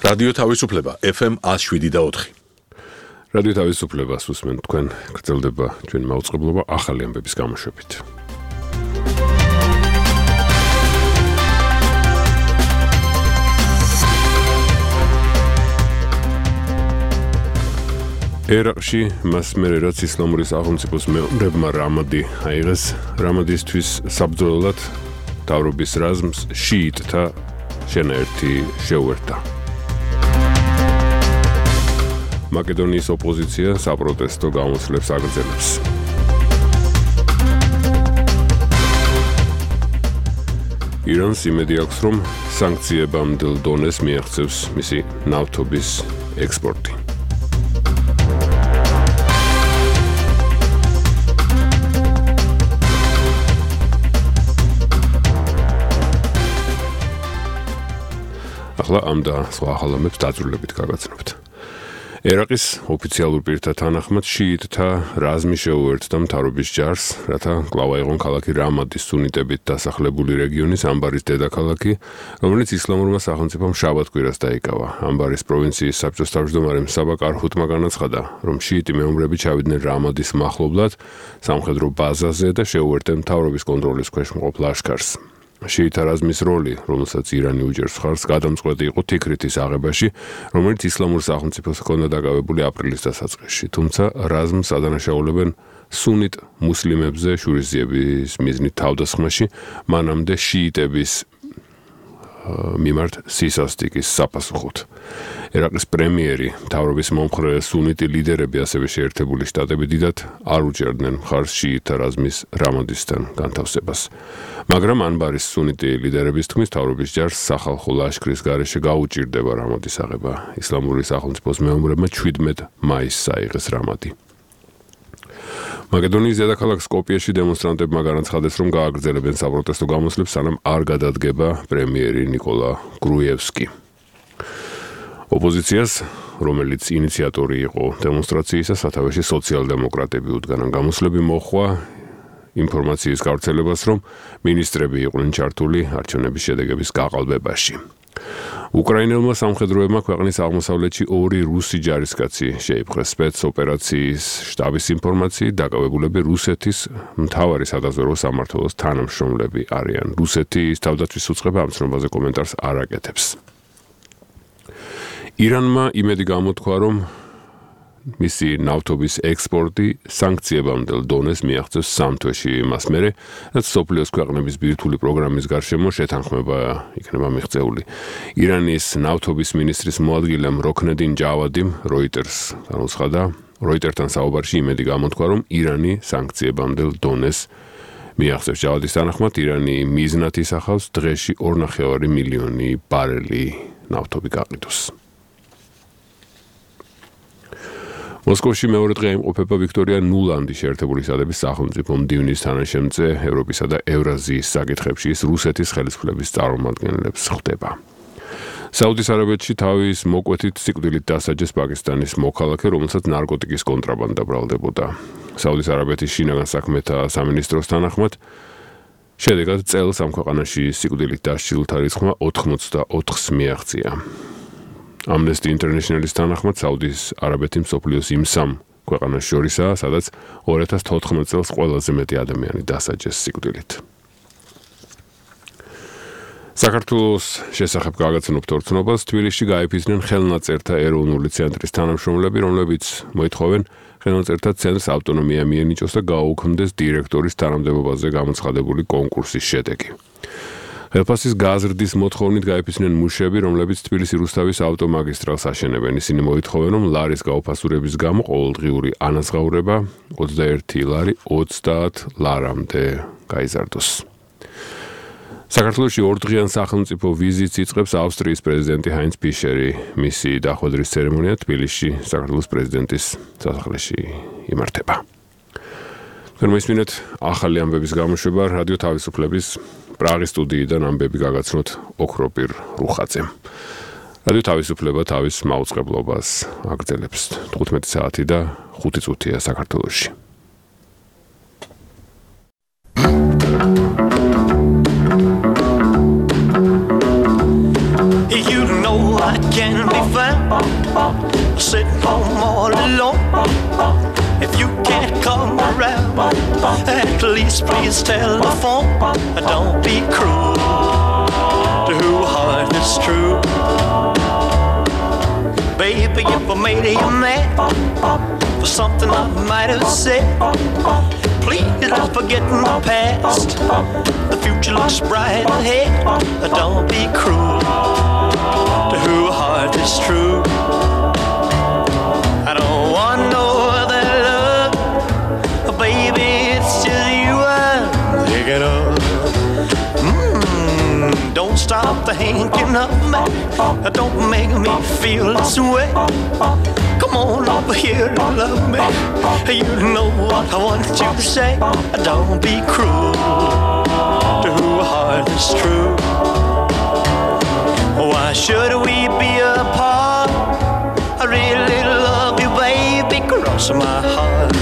რადიო თავისუფლება FM 107.4. რადიო თავისუფლებას უსმენთ თქვენ გრძელდება ჩვენი მაუწყებლობა ახალი ამბების გამოშვებით. ერაყში მას მერე რაც ისლამური სახელმწიფოს მეომრებმა რამადი აიღეს, რამადისთვის საბრძოლველად მთავრობის რაზმს შიიტთა შენაერთი შეუერთდა. მაკედონიის ოპოზიცია საპროტესტო გამოსვლებს აგრძელებს. ირანს იმედი აქვს, რომ სანქციებამდელ დონეს მიაღწევს მისი ნავთობის ექსპორტი. ახლა ამ და სხვა ახალამებს დაძრულებით გაგაცნობთ. ერაყის ოფიციალურ პირთა თანახმად შიიტთა რაზმი შეუერთდა მთავრობის ჯარს, რათა კვლავ აიღონ ქალაქი რამადის სუნიტებით დასახლებული რეგიონის ამბარის დედაქალაქი, რომელიც ისლამურმა სახელმწიფომ შაბათ-კვირას დაიკავა. ამბარის პროვინციის საბჭოს თავმჯდომარემ საბაკ არჰუტმა განაცხადა, რომ შიიტი მეომრები ჩავიდნენ რამადის მახლობლად სამხედრო ბაზაზე და შეუერთდნენ მთავრობის კონტროლის ქვეშ მყოფ ლაშქარს. შიიტთა რაზმის როლი, რომელსაც ირანი უჯერს მხარს, გადამწყვეტი იყო თიქრითის აღებაში, რომელიც ისლამურ სახელმწიფოს ჰქონდა დაკავებული აპრილის დასაწყისში, თუმცა რაზმს ადანაშაულებენ სუნიტ მუსლიმებზე შურისძიების მიზნით თავდასხმაში, მანამდე შიიტების მიმართ სისასტიკის საფასუხოდ. ერაყის პრემიერი, მთავრობის მომხრე სუნიტი ლიდერები, ასევე შეერთებული შტატები დიდად არ უჭერდნენ მხარს შიიტთა რაზმის რამადისთან განთავსებას. მაგრამ ანბარის სუნიტი ლიდერების თქმის, მთავრობის ჯარს სახალხო ლაშქრის გარეშე გაუჭირდება რამადის აღება. ისლამური სახელმწიფოს მეომრებმა 17 მაისს აიღეს რამადი. მაკედონიის დედაქალაქ სკოპიეში დემონსტრანტებმა განაცხადეს, რომ გააგრძელებენ საპროტესტო გამოსვლებს, სანამ არ გადადგება პრემიერი ნიკოლა გრუევსკი. ოპოზიციას, რომელიც ინიციატორი იყო დემონსტრაციისა, სათავეში სოციალ-დემოკრატები უდგანან. გამოსვლები მოჰყვა ინფორმაციის გავრცელებას, რომ მინისტრები იყვნენ ჩართული არჩევნების შედეგების გაყალბებაში. უკრაინელმა სამხედროებმა ქვეყნის აღმოსავლეთში 2 რუსი ჯარისკაცი შეიპყრეს. სპეცოპერაციის შტაბის ინფორმაციით, დაკავებულები რუსეთის მთავარი სადაზვერვო სამმართველოს თანამშრომლები არიან. რუსეთის თავდაცვის უწყება ამ ცნობაზე კომენტარს არ აკეთებს. ირანმა იმედი გამოთქვა, რომ მისი ნავთობის ექსპორტი სანქციებამდელ დონეს მიაღწევს 3 თვეში მას მერე, რაც მსოფლიოს ქვეყნების ბირთვული პროგრამის გარშემო შეთანხმება იქნება მიღწეული. ირანის ნავთობის მინისტრის მოადგილემ როქნედინ ჯავადიმ როიტერთან საუბარში იმედი გამოთქვა, რომ ირანი სანქციებამდელ დონეს მიაღწევს. ჯავადის თანახმად, ირანი მიზნად ისახავს დღეში 2,5 მილიონი ბარელი ნავთობი გაყიდოს. მოსკოვში მეორე დღე იმყოფება ვიქტორია ნულანდი შეერთებული შტატების სახელმწიფო მდივნის თანაშემწე ევროპისა და ევრაზიის საკითხებში ის რუსეთის ხელისუფლების წარმომადგენლებს ხვდება. საუდის არაბეთში თავის მოკვეთით სიკვდილით დასაჯეს პაკისტანის მოქალაქე, რომელსაც ნარკოტიკის კონტრაბანდა ბრალდებოდა. საუდის არაბეთის შინაგან საქმეთა სამინისტროს თანახმად, შედეგად წელს ამ ქვეყანაში სიკვდილით დასჯილთა რიცხვმა 84-ს მიაღწია. Amnesty International-ის თანახმად, საუდის არაბეთი მსოფლიოს იმ 3 ქვეყანას შორისაა, სადაც 2014 წელს ყველაზე მეტი ადამიანი დასაჯეს სიკვდილით. საქართველოს შესახებ გაგაცნობთ ორცნობას, თბილისში გაიფიცნენ ხელნაწერთა ეროვნული ცენტრის თანამშრომლები, რომლებიც მოითხოვენ ხელნაწერთა ცენტრს ავტონომია მიენიჭოს და გაუქმდეს დირექტორის თანამდებობაზე გამოცხადებული კონკურსის შედეგი. ხელფასის გაზრდის მოთხოვნით გაიფიცნენ მუშები, რომლებიც თბილისი რუსთავის ავტომაგისტრალს აშენებენ. ისინი მოითხოვენ, რომ ლარის გაუფასურების გამო ყოველდღიური ანაზღაურება 21 ლარი 30 ლარამდე გაიზარდოს. საქართველოში 2-დღიან სახელმწიფო ვიზიტს იწყებს ავსტრიის პრეზიდენტი ჰაინც ფიშერი. მისი დახვედრის ცერემონია თბილისში საქართველოს პრეზიდენტის სასახლეში იმართება. მოისმინეთ ახალი ამბების გამოშვება რადიო თავისუფლების პრაღის სტუდიიდან ამბები გაგაცნოთ ოქროპირ რუხაძემ. რადიო თავისუფლება თავის მაუწყებლობას აგრძელებს 15 საათი და 5 წუთია საქართველოში. You know I can be At least please tell the phone, don't be cruel to whose heart is true. Baby, if I made you mad for something I might have said, please don't forget my past. The future looks bright ahead. Don't be cruel to whose heart is true. I don't want no other love, baby, it's just you I'm thinking of. Don't stop thinking of me. Don't make me feel this way. Come on over here and love me. You know what I want you to say. Don't be cruel to whose heart is true. Why should we be apart? I really love you, baby, cross my heart.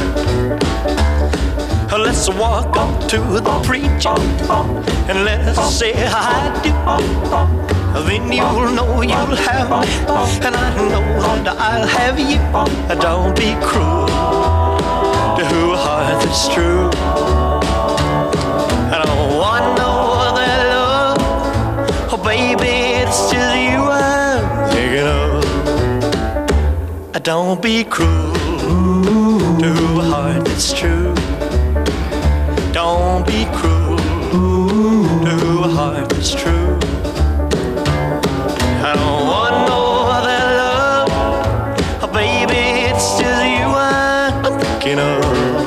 Let's walk up to the preacher and let's say I do. Then you'll know you'll have me, and I know that I'll have you. Don't be cruel to whose heart is true. I don't want no other love, oh baby, it's just you I'm thinking of. Don't be cruel to whose heart is true. Don't be cruel to whose heart is true. I don't want no other love, oh, baby, it's just you I'm thinking of.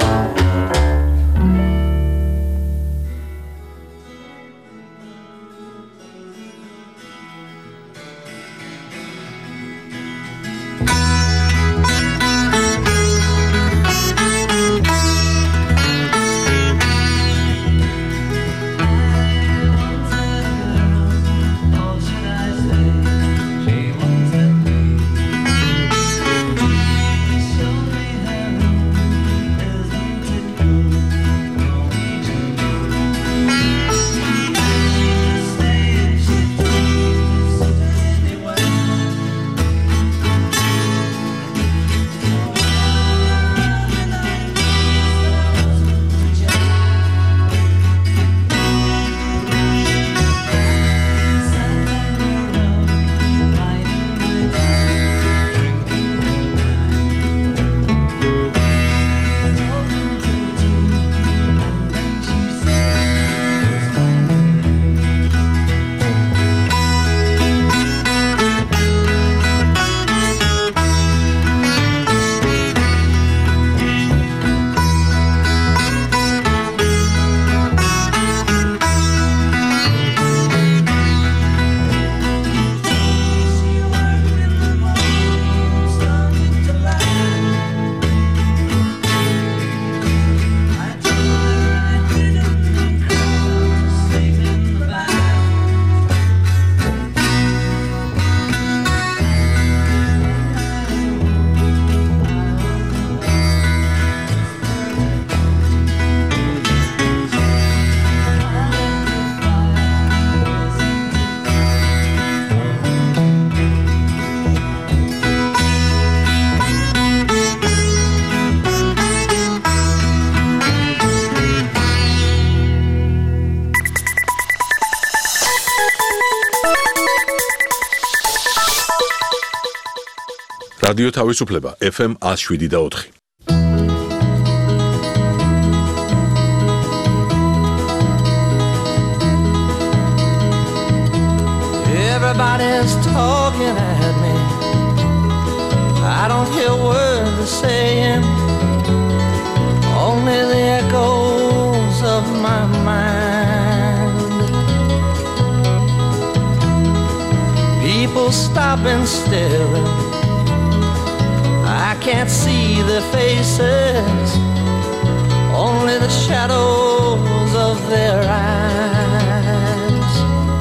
რადიო თავისუფლება FM 107.4. Everybody's talking at me. I don't hear words they're saying, only the echoes of my mind. People stop and stare. I can't see their faces, only the shadows of their eyes.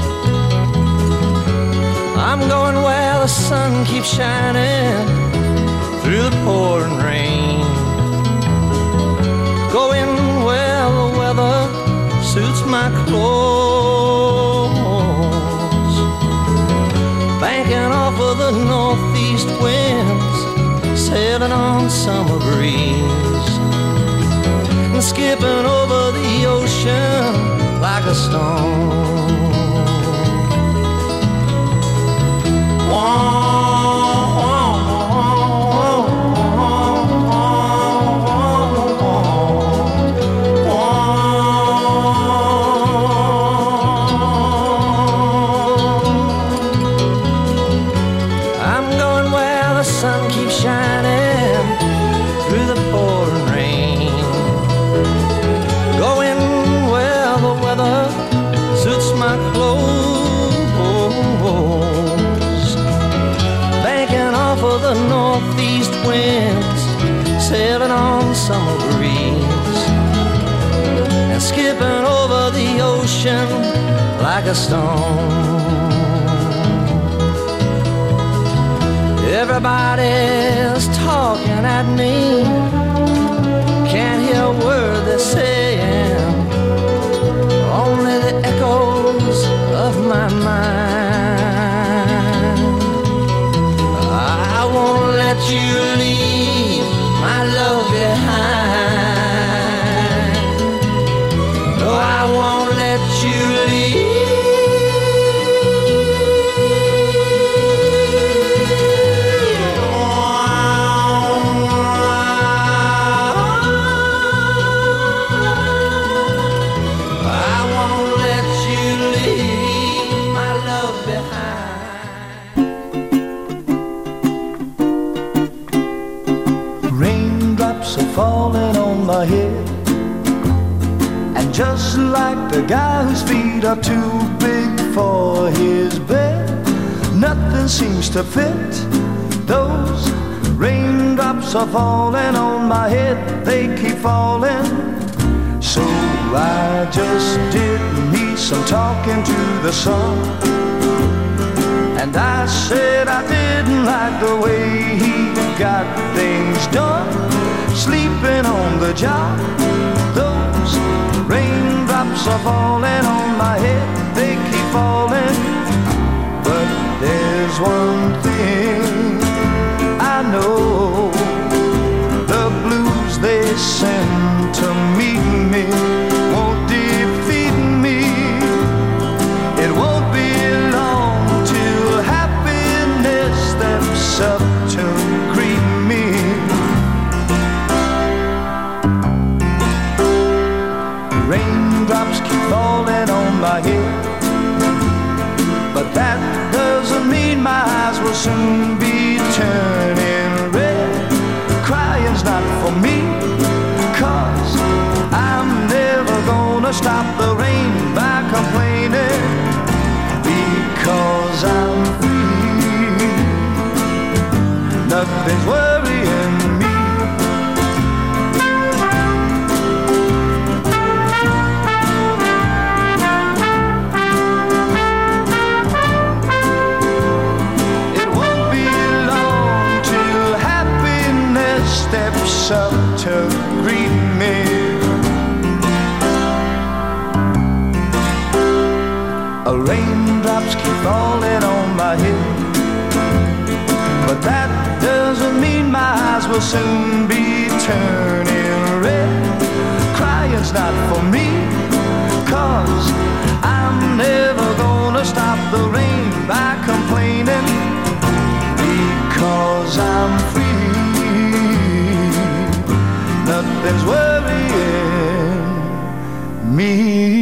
I'm going where the sun keeps shining through the pouring rain, going where the weather suits my clothes, banking off of the northeast winds, sailing on summer breeze. skipping over the ocean like a stone. I'm going where the sun keeps shining through the pouring rain, going where the weather suits my clothes, banking off of the northeast winds, sailing on summer breeze, and skipping over the ocean like a stone. Everybody's talking at me, can't hear a word they're saying, only the echoes of my mind. I won't let you leave my love behind. No, I won't let you leave. Falling on my head, and just like the guy whose feet are too big for his bed, nothing seems to fit. Those raindrops are falling on my head, they keep falling. So I just did me some talking to the sun, and I said I didn't like the way he got things done, sleeping on the job. Those raindrops are falling on my head, they keep falling. But there's one thing I know, the blues they send to meet me won't defeat me. It won't be long till happiness steps up to greet me. Raindrops keep falling on my head, but that doesn't mean my eyes will soon be turning red. Crying's not for me, 'cause I'm never gonna stop the rain by complaining, because I'm free. Nothing's worrying me. Steps up to greet me. Raindrops keep falling on my head, but that doesn't mean my eyes will soon be turning red. Crying's not for me, 'cause I'm never gonna stop the rain by complaining, because I'm free. Nothing's worrying me.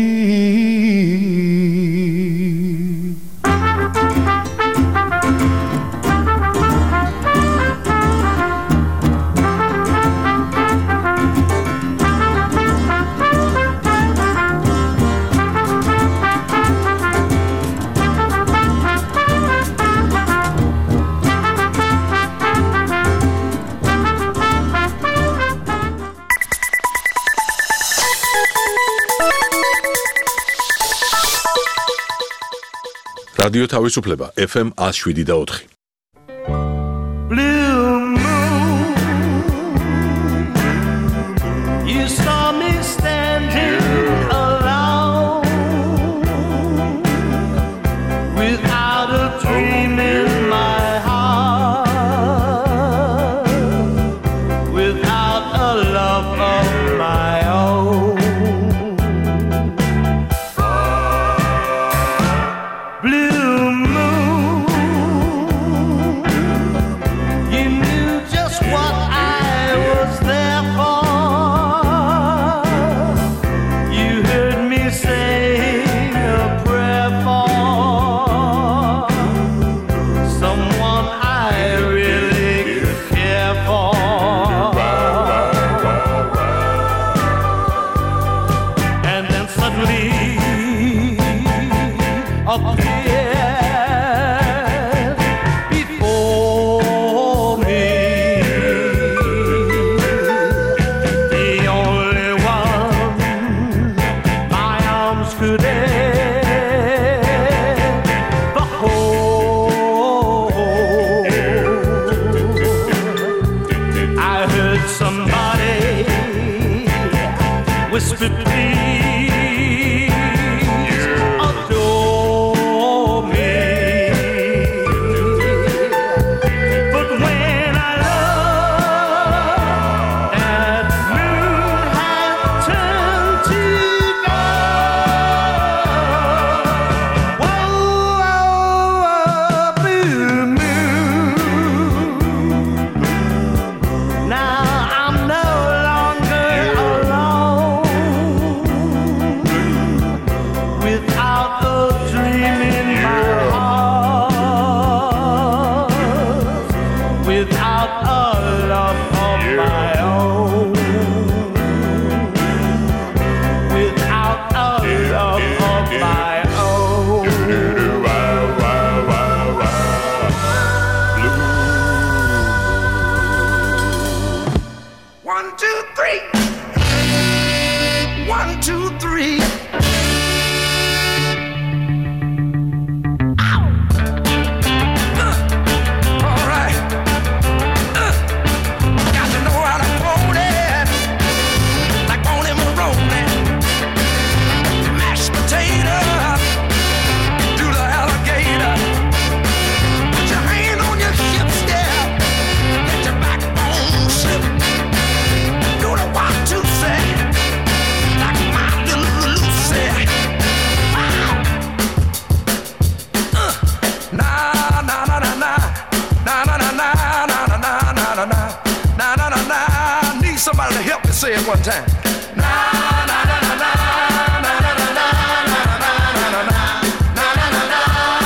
რადიო თავისუფლება FM 107.4. Blue moon, you saw me standing alone, without a dream in my heart, without a love of my own. magically appeared before me. The only one my arms could ever hold. I heard somebody whisper, please adore me. But when I looked, that moon had turned to gold. Whoa, blue moon. Now I'm no longer alone. Without a dream in my heart, without a love of my own, without a love of my own. 1, 2, 3. 1, 2, 3. All right. Got to know how to hold it, like Bonnie Maroney. Mashed potato, do the alligator. Put your hand on your hips, yeah. Let your backbone slip. Do the 1, 2, say, like my little Lucy. Wow. Na na na na na na na na na na na na na na na na na na. Need somebody to help me say it one time. Na na na na na na na na na na na na na na na.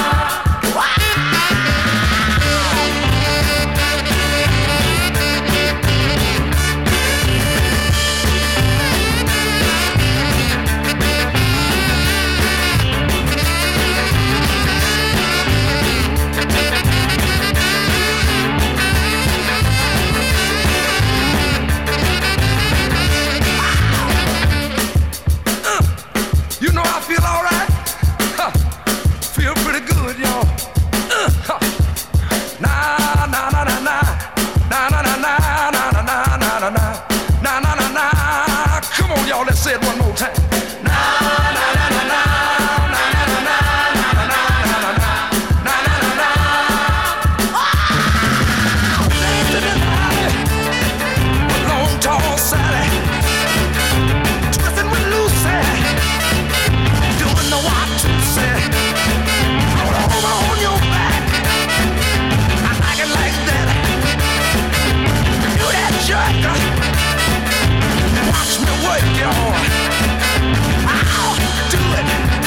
You know I feel all right. Huh. Feel pretty good, y'all. Huh. Na na na na na na na na na na na na na na na na na na. Come on, y'all, let's say it one more time. Na na na na na na na na na na na na na na na. Long tall Sally, twisting with Lucy. Doing the 1, 2, say. Roll over on your back. I like it like that. Do that jerk. Watch me work, y'all. Ow, do it.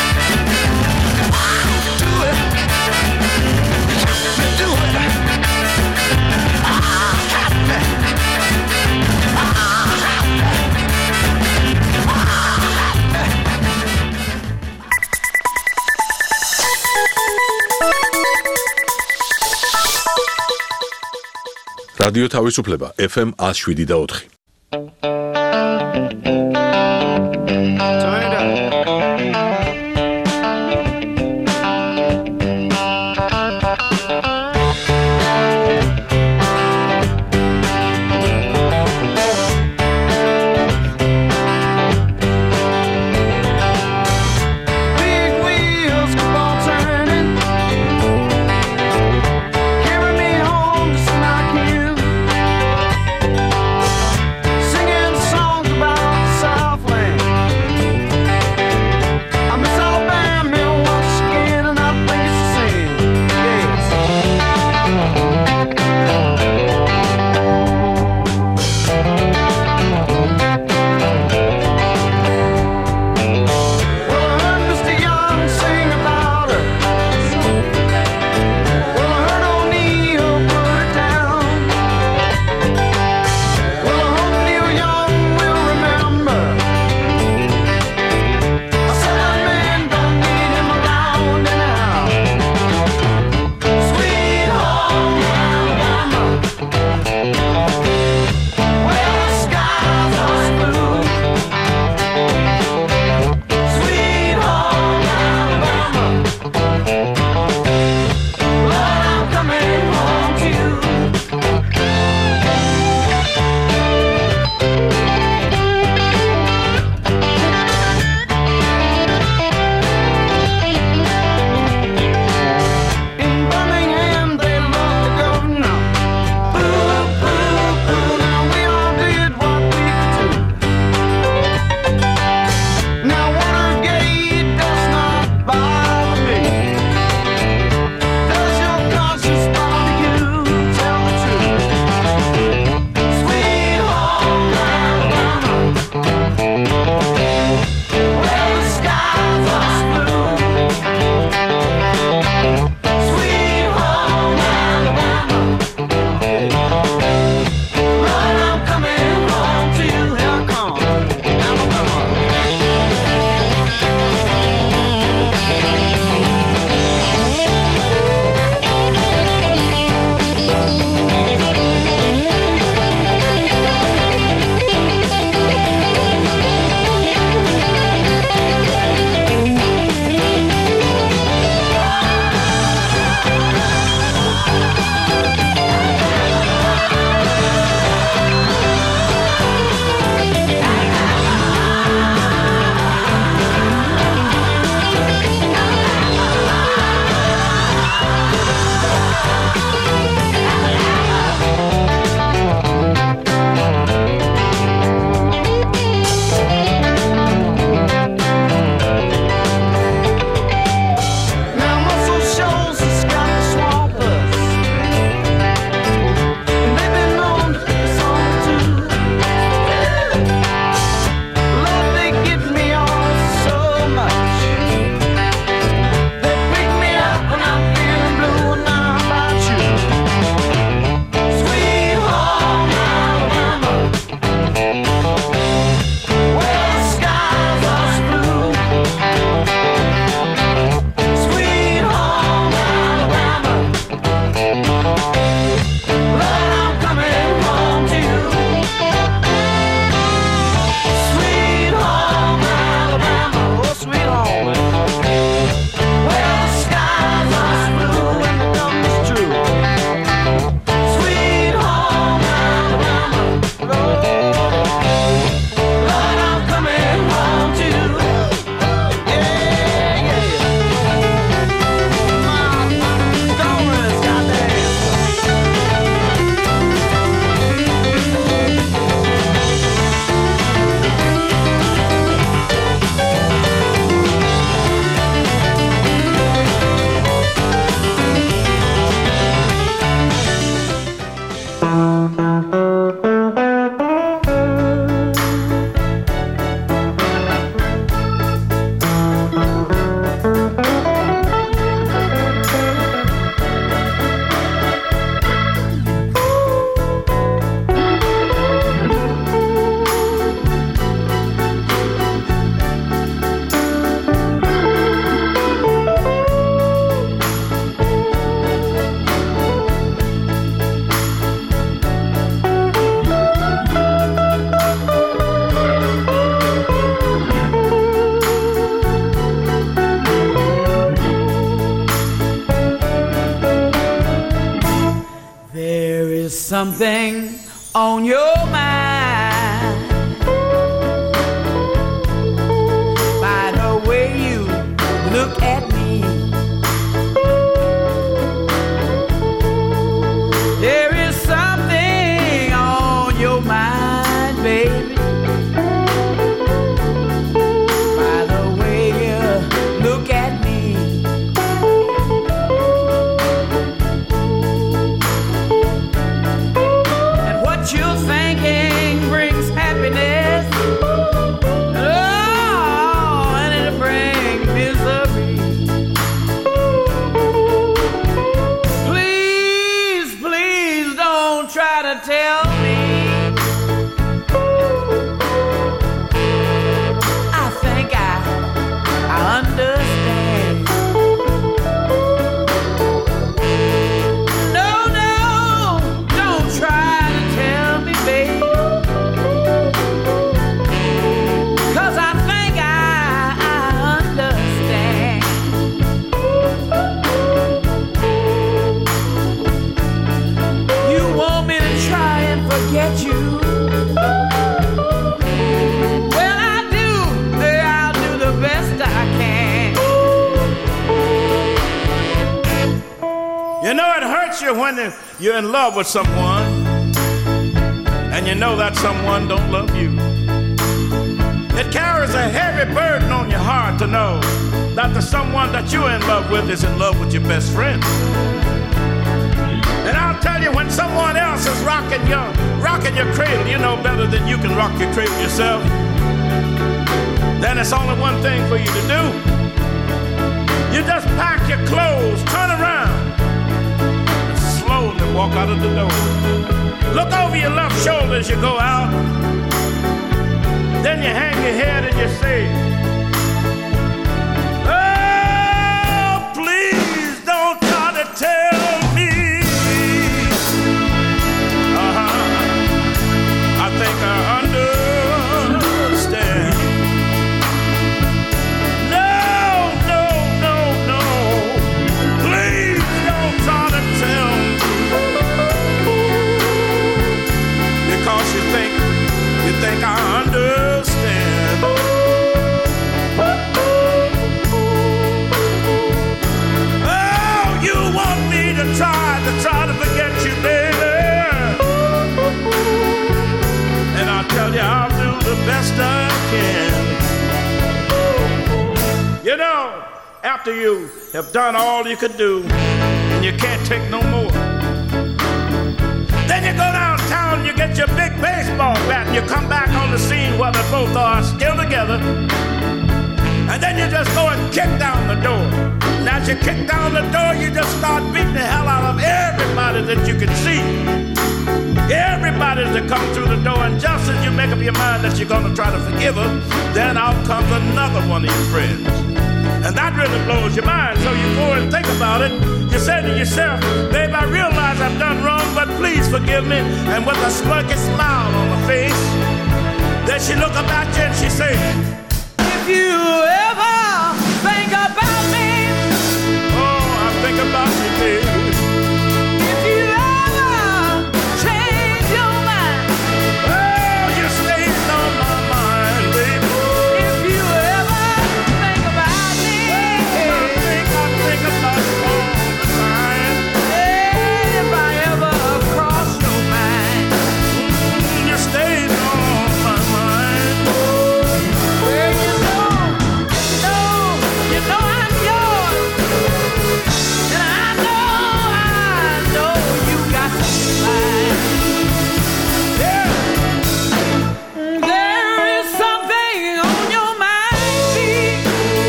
Ow, do it. Help me do it. Ah, help me. Ah, help me. Ah, help me. რადიო თავისუფლება FM 107.4. Big wheels keep on turning, carry me home to Smock Hill, singing something on your mind. By the way you look at me, there is something on your mind, baby. By the way you look at me, and what you're thinking brings happiness. Oh, and it'll bring misery. Please, please don't try to tell me. I think I understand. No, no, don't try to tell me, babe. 'Cause I think I understand. You want me to try and forget you? Well, I'll do the best I can. You know, it hurts you when you're in love with someone and you know that someone don't love you. It carries a heavy burden on your heart to know that the someone that you're in love with is in love with your best friend. And I'll tell you, when someone else is rocking your cradle, you know better than you can rock your cradle yourself. Then it's only one thing for you to do. You just pack your clothes, turn around, and slowly walk out of the door. Look over your left shoulder as you go out. Then you hang your head and you say, oh, please don't try to tell me. I think I understand. No, no, no, no. Please don't try to tell me. Because you think I understand. Oh, you want me to try to forget you, baby. And I'll tell you, I'll do the best I can. You know, after you have done all you could do and you can't take no more, then you go downtown, you get your big baseball bat, and you come back on the scene where they both are still together. And then you just go and kick down the door. And as you kick down the door, you just start beating the hell out of everybody that you can see. Everybody that comes through the door, and just as you make up your mind that you're going to try to forgive her, then out comes another one of your friends. And that really blows your mind, so you go and think about it. You say to yourself, babe, I realize I've done wrong, but please forgive me. And with a smirky smile on her face, then she look up at you and she say, If you ever think about me, oh, I think about you, baby. if you ever change your mind, Oh, you stayed on my mind, baby. if you ever think about me, I think about you all the time. if I ever cross your mind, You stayed on my mind. well, you know I'm yours, and I know you got mine. There is something on your mind, babe.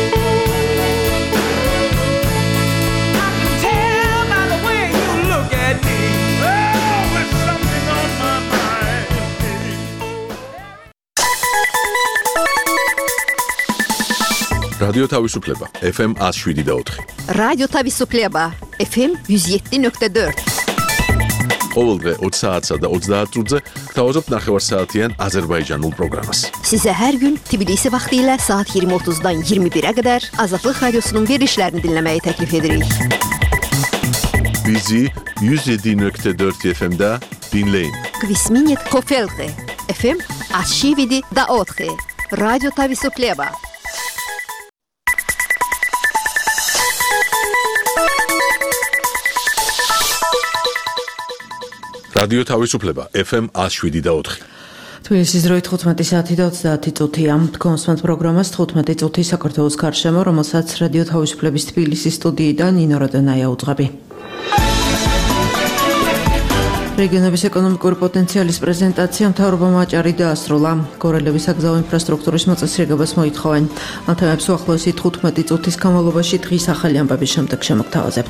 I can tell by the way you look at me. Oh, there's something on my mind. რადიო თავისუფლება FM 107.4. რადიო თავისუფლება FM 107.4. ყოველდღე 20 საათსა და 30 წუთზე გთავაზობთ ნახევარსაათიან აზერბაიჯანულ პროგრამას. Sizə hər gün Tbilisi vaxtı ilə saat 20:30-dan 21-ə qədər Azadlıq Radiosunun verilişlərini dinləməyi təklif edirik. Bizi 107.4 FM-də დინ ლეინ. გვისმინეთ ხოფელზე. FM 107.4. რადიო თავისუფლება. რადიო თავისუფლება FM 107.4. თბილისის დროით 15 საათი და 30 წუთია. კონსმენთ პროგრამას 15 წუთი საქართველოს გარშემო, რომელსაც რადიო თავისუფლების თბილისის სტუდიიდან ნინო როდონაია უძღვები. რეგიონების ეკონომიკური პოტენციალის პრეზენტაცია მთავრობამ აჭარი დაასრულა. გორელების საგზაო ინფრასტრუქტურის მოწესრიგებას მოითხოვენ. ამ თემებს უახლოესი 15 წუთის განმავლობაში დღის ახალი ამბების შემდეგ შემოგთავაზებთ.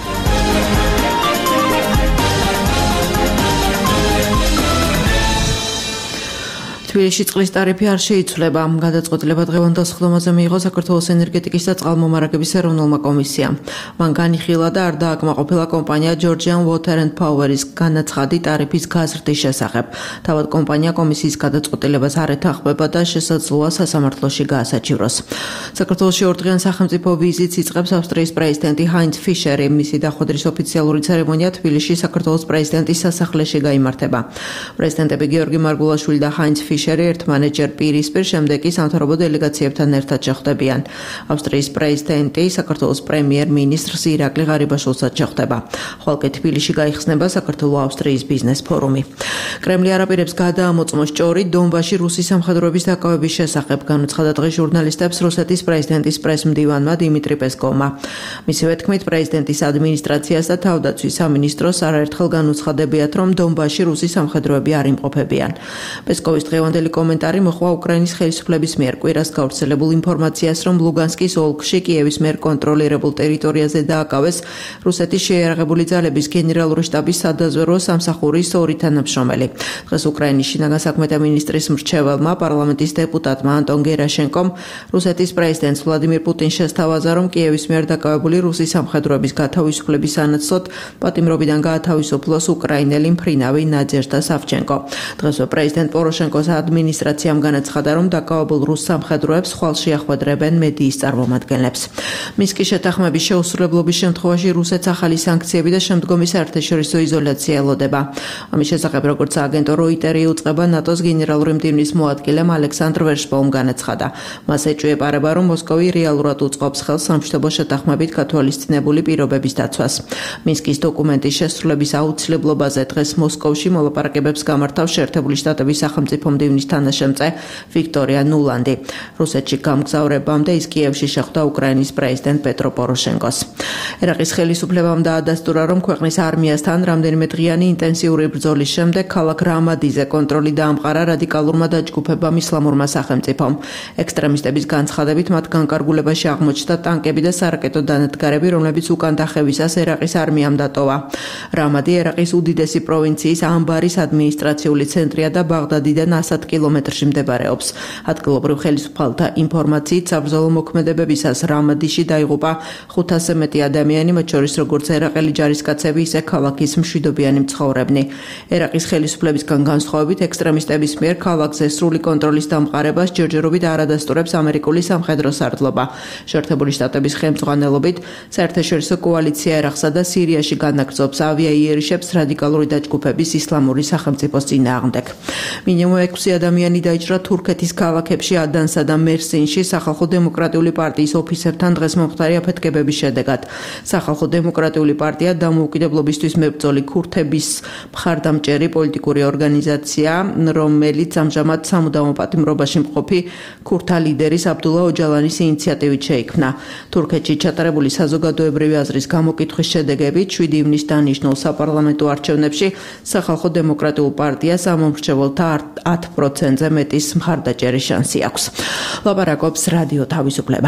თბილისში წყლის ტარიფი არ შეიცვლება. გადაწყვეტილება დღევანდელ სხდომაზე მიიღო საქართველოს ენერგეტიკის და წყალმომარაგების ეროვნულმა კომისიამ. მან განიხილა და არ დააკმაყოფილა კომპანია Georgian Water and Power-ის განაცხადი ტარიფის გაზრდის შესახებ. თავად კომპანია კომისიის გადაწყვეტილებას არ ეთანხმება და შესაძლოა სასამართლოში გაასაჩივროს. საქართველოში ორდღიან სახელმწიფო ვიზიტს იწყებს ავსტრიის პრეზიდენტი ჰაინც ფიშერი. მისი დახვედრის ოფიციალური ცერემონია თბილისში საქართველოს პრეზიდენტის სასახლეში გაიმართება. პრეზიდენტები გიორგი მარგულაშვილი და ჰაინც ერთმანეთჯერ პირისპირ, შემდეგ კი სამთავრობო დელეგაციებთან ერთად შეხვდებიან. ავსტრიის პრეზიდენტი საქართველოს პრემიერ-მინისტრს ირაკლი ღარიბაშვილსაც შეხვდება. ხვალკე თბილისში გაიხსნება საქართველო-ავსტრიის ბიზნეს ფორუმი. კრემლი არაპირებს გადაამოწმოს ჭორი დონბასში რუსი სამხედროების დაკავების შესახებ, განაცხადა დღეს ჟურნალისტებს რუსეთის პრეზიდენტის პრესმდივანმა დიმიტრი პესკოვმა. მისივე თქმით, პრეზიდენტის ადმინისტრაციას და თავდაცვის სამინისტროს არაერთხელ განუცხადებიათ, რომ დონბასში რუსი სამხედროები არ იმყოფებიან. პესკოვის დღევანდელი კომენტარი მოხვა უკრაინის ხელისუფლების მიერ კვირას გავრცელებულ ინფორმაციას, რომ ლუგანსკის ოლქში კიევის მიერ კონტროლირებულ ტერიტორიაზე დააკავეს რუსეთის შეიარაღებული ძალების გენერალური შტაბის სადაზვერვო სამსახურის 2 თანამშრომელი. დღეს უკრაინის შინაგან საქმეთა მინისტრის მრჩეველმა პარლამენტის დეპუტატმა ანტონ გერაშენკომ რუსეთის პრეზიდენტს ვლადიმირ პუტინს შესთავაზა, რომ კიევის მიერ დაკავებული რუსი სამხედროების გათავისუფლების სანაცვლოდ პატიმრობიდან გაათავისუფლოს უკრაინელი მფრინავი ნაძეჟდა სავჩენკო. დღესვე პრეზიდენტ პოროშენკოს ადმინისტრაციამ განაცხადა, რომ დაკავებულ რუს სამხედროებს ხვალ შეახვედრებენ მედიის წარმომადგენლებს. მინსკის შეთანხმების შეუსრულებლობის შემთხვევაში რუსეთს ახალი სანქციები და შემდგომი საერთაშორისო იზოლაცია ელოდება. ამის შესახებ, როგორც აგენტო როიტერი უწყება, ნატოს გენერალური მდივნის მოადგილემ ალექსანდრ ვერშბაუმ განაცხადა. მას ეჭვიებარება, რომ მოსკოვი რეალურად უწყობს ხელს სამშვიდობო შეთანხმებით გათვალისწინებული პირობების დაცვას. მინსკის დოკუმენტის შესრულების აუცილებლობაზე დღეს მოსკოვში მოლაპარაკებებს გამართავს შეერთებული შტატების სახელმწიფო მდივნის თანაშემწე ვიქტორია ნულანდი. რუსეთში გამგზავრებამდე ის კიევში შეხვდა უკრაინის პრეზიდენტ პეტრო პოროშენკოს. ერაყის ხელისუფლებამ დაადასტურა, რომ ქვეყნის არმიასთან რამდენიმე დღიანი ინტენსიური ბრძოლის შემდეგ ქალაქ რამადიზე კონტროლი დაამყარა რადიკალურმა დაჯგუფებამ ისლამურმა სახელმწიფომ. ექსტრემისტების განცხადებით მათ განკარგულებაში აღმოჩნდა ტანკები და სარაკეტო დანადგარები, რომლებიც უკან დახევისას ერაყის არმიამ დატოვა. რამადი ერაყის უდიდესი პროვინციის ანბარის ადმინისტრაციული ცენტრია და ბაღდადიდან 100 კილომეტრში მდებარეობს. ადგილობრივ ხელისუფალთა ინფორმაციით, საბრძოლო მოქმედებებისას რამადიში დაიღუპა 500-ზე მეტი ადამიანი, მათ შორის როგორც ერაყელი ჯარისკაცები, ისე ქალაქის მშვიდობიანი მცხოვრებნი. ერაყის ხელისუფლებისგან განსხვავებით, ექსტრემისტების მიერ ქალაქზე სრული კონტროლის დამყარებას ჯერჯერობით არ ადასტურებს ამერიკული სამხედრო სარდლობა. შეერთებული შტატების ხელმძღვანელობით საერთაშორისო კოალიცია ერაყსა და სირიაში განაგრძობს ავიაიერიშებს რადიკალური დაჯგუფების ისლამური სახელმწიფოს წინააღმდეგ. მინიმუმ 6 ადამიანი დაიჭრა თურქეთის ქალაქებში ადანსა და მერსინში სახალხო დემოკრატიული პარტიის ოფიცერთან დღეს მომხდარი აფეთქებების შედეგად. სახალხო დემოკრატიული პარტია დამოუკიდებლობისთვის მებრძოლი ქურთების მხარდამჭერი პოლიტიკური ორგანიზაცია, რომელიც ამჟამად სამუდამო პატიმრობაში მყოფი ქურთა ლიდერის აბდულა ოჯალანის ინიციატივით შეიქმნა. თურქეთში ჩატარებული საზოგადოებრივი აზრის გამოკითხვის შედეგებით 7 ივნის დანიშნულ საპარლამენტო არჩევნებში სახალხო დემოკრატიულ პარტიას ამომრჩეველთა 10%-ზე მეტის მხარდაჭერის შანსი აქვს. ლაპარაკობს რადიო თავისუფლება.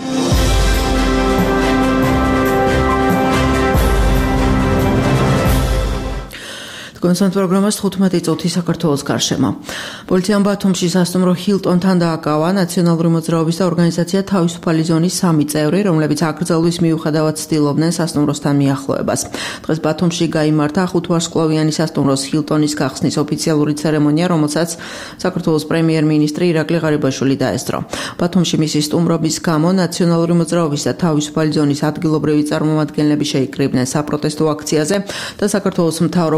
კონსერტ პროგრამას 15 წუთი საქართველოს გარშემო. პოლიციამ ბათუმში სასტუმრო ჰილტონთან დააკავა ნაციონალური მოძრაობის და ორგანიზაცია თავისუფალი ზონის 3 წევრი, რომლებიც აკრძალვის მიუხედავად ცდილობდნენ სასტუმროსთან მიახლოებას. დღეს ბათუმში გაიმართა 5 ვარსკვლავიანი სასტუმროს ჰილტონის გახსნის ოფიციალური ცერემონია, რომელსაც საქართველოს პრემიერ-მინისტრი ირაკლი ღარიბაშვილი დაესწრო. ბათუმში მისი სტუმრობის გამო ნაციონალური მოძრაობის და თავისუფალი ზონის ადგილობრივი წარმომადგენლები შეიკრიბნენ საპროტესტო აქციაზე და საქართველოს მთავრობა წინახელში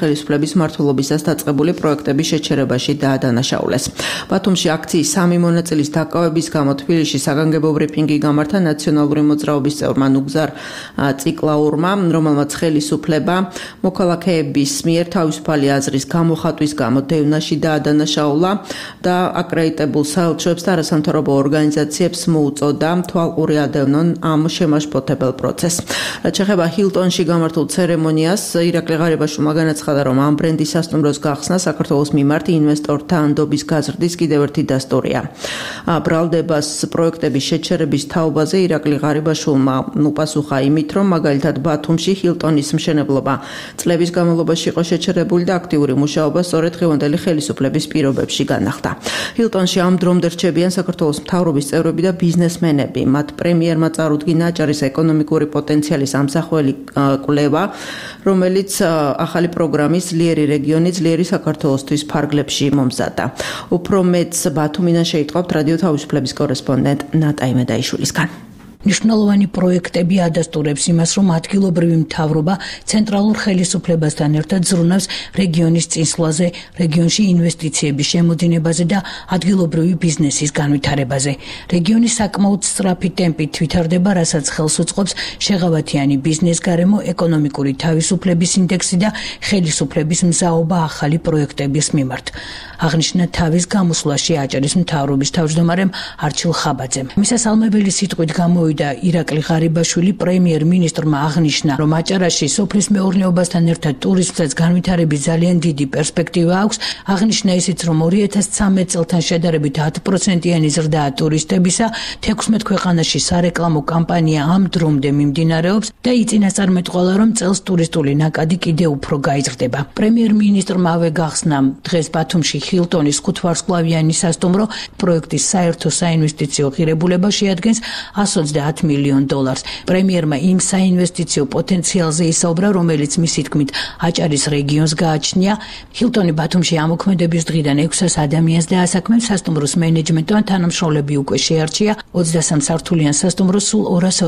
ხელისუფლების მმართველობისას დაწყებული პროექტების შეჩერებაში დაადანაშაულეს. ბათუმში აქციის 3 მონაწილის დაკავების გამო თბილისში საგანგებო ბრიფინგი გამართა ნაციონალური მოძრაობის წევრმა ნუგზარ ციკლაურმა, რომელმაც ხელისუფლება მოქალაქეების მიერ თავისუფალი აზრის გამოხატვის გამო დევნაში დაადანაშაულა და აკრედიტებულ საელჩოებს და არასამთავრობო ორგანიზაციებს მოუწოდა თვალყური ადევნონ ამ შემაშფოთებელ პროცესს. რაც შეეხება ჰილტონში გამართულ ცერემონიას, ირაკლი ღარიბაშვილმა განაცხადა, რომ ამ ბრენდის სასტუმროს გახსნა საქართველოს მიმართ ინვესტორთა ანდობის გაზრდის კიდევ ერთი დასტურია. ბრალდებას პროექტების შეჩერების თაობაზე ირაკლი ღარიბაშვილმა უპასუხა იმით, რომ მაგალითად ბათუმში ჰილტონის მშენებლობა წლების განმავლობაში იყო შეჩერებული და აქტიური მუშაობა სწორედ დღევანდელი ხელისუფლების პირობებში განახლდა. ჰილტონში ამ დრომდე რჩებიან საქართველოს მთავრობის წევრები და ბიზნესმენები. მათ პრემიერმა წარუდგინა აჭარის ეკონომიკური პოტენციალის ამსახველი კვლევა, რომელიც ახალი პროგრამის ძლიერი რეგიონი ძლიერი საქართველოსთვის ფარგლებში მომზადდა. უფრო მეტს ბათუმიდან შეიტყობთ რადიო თავისუფლების კორესპონდენტ ნატა იმედაიშვილისგან. მნიშვნელოვანი პროექტები ადასტურებს იმას, რომ ადგილობრივი მთავრობა ცენტრალურ ხელისუფლებასთან ერთად ზრუნავს რეგიონის წინსვლაზე, რეგიონში ინვესტიციების შემოდინებაზე და ადგილობრივი ბიზნესის განვითარებაზე. რეგიონის საკმაოდ სწრაფი ტემპით ვითარდება, რასაც ხელს უწყობს შეღავათიანი ბიზნეს გარემო, ეკონომიკური თავისუფლების ინდექსი და ხელისუფლების მზაობა ახალი პროექტების მიმართ. აღნიშნა თავის გამოსვლაში აჭარის მთავრობის თავმჯდომარემ არჩილ ხაბაძემ. მისასალმებელი სიტყვით გამოვიდა ირაკლი ღარიბაშვილი, პრემიერ-მინისტრმა აღნიშნა, რომ აჭარაში სოფლის მეურნეობასთან ერთად ტურიზმსაც განვითარების ძალიან დიდი პერსპექტივა აქვს. აღნიშნა ისიც, რომ 2013 წელთან შედარებით 10%-იანი ზრდაა ტურისტებისა, 16 ქვეყანაში სარეკლამო კამპანია ამ დრომდე მიმდინარეობს და იწინასწარმეტყველა, რომ წელს ტურისტული ნაკადი კიდევ უფრო გაიზრდება. პრემიერ-მინისტრმავე გახსნა დღეს ბათუმში ჰილტონის 5 ვარსკვლავიანი სასტუმრო პროექტის საერთო საინვესტიციო ღირებულება შეადგენს 130 მილიონ დოლარს. პრემიერმა იმ საინვესტიციო პოტენციალზე ისაუბრა, რომელიც მისი თქმით აჭარის რეგიონს გააჩნია. ჰილტონი ბათუმში ამოქმედების დღიდან 600 ადამიანს დაასაქმებს. სასტუმროს მენეჯმენტთან თანამშრომლები უკვე შეარჩია. 23 სართულიან სასტუმროს სულ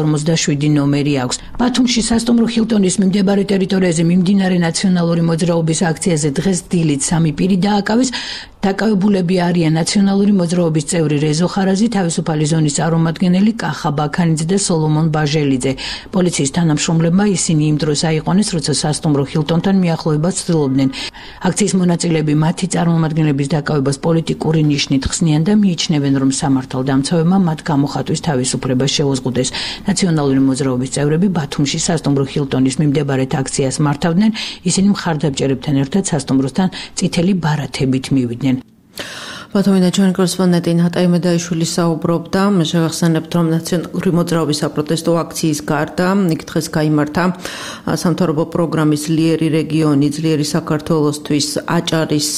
257 ნომერი აქვს. ბათუმში სასტუმრო ჰილტონის მიმდებარე ტერიტორიაზე მიმდინარე ნაციონალური მოძრაობის აქციაზე დღეს დილით 3 პირი დააკავეს. დაკავებულები არიან ნაციონალური მოძრაობის წევრი რეზო ხარაზი, თავისუფალი ზონის წარმომადგენელი კახა ბაქანიძე და სოლომონ ბაჟელიძე. პოლიციის თანამშრომლებმა ისინი იმ დროს აიყვანეს, როცა სასტუმრო ჰილტონთან მიახლოებას ცდილობდნენ. აქციის მონაწილეები მათი წარმომადგენლების დაკავებას პოლიტიკური ნიშნით ხსნიან და მიიჩნევენ, რომ სამართალდამცავებმა მათ გამოხატვის თავისუფლება შეუზღუდეს. ნაციონალური მოძრაობის წევრები ბათუმში სასტუმრო ჰილტონის მიმდებარედ აქციას მართავდნენ. ისინი მხარდამჭერებთან ერთად სასტუმროსთან წითელი ბარათებით მივიდნენ. ბათუმიდან ჩვენი კორესპონდენტი ნატა იმედაიშვილი საუბრობდა. შევახსენებთ, რომ ნაციონალური მოძრაობის საპროტესტო აქციის გარდა იქ დღეს გაიმართა სამთავრობო პროგრამის ძლიერი რეგიონი, ძლიერი საქართველოსთვის აჭარის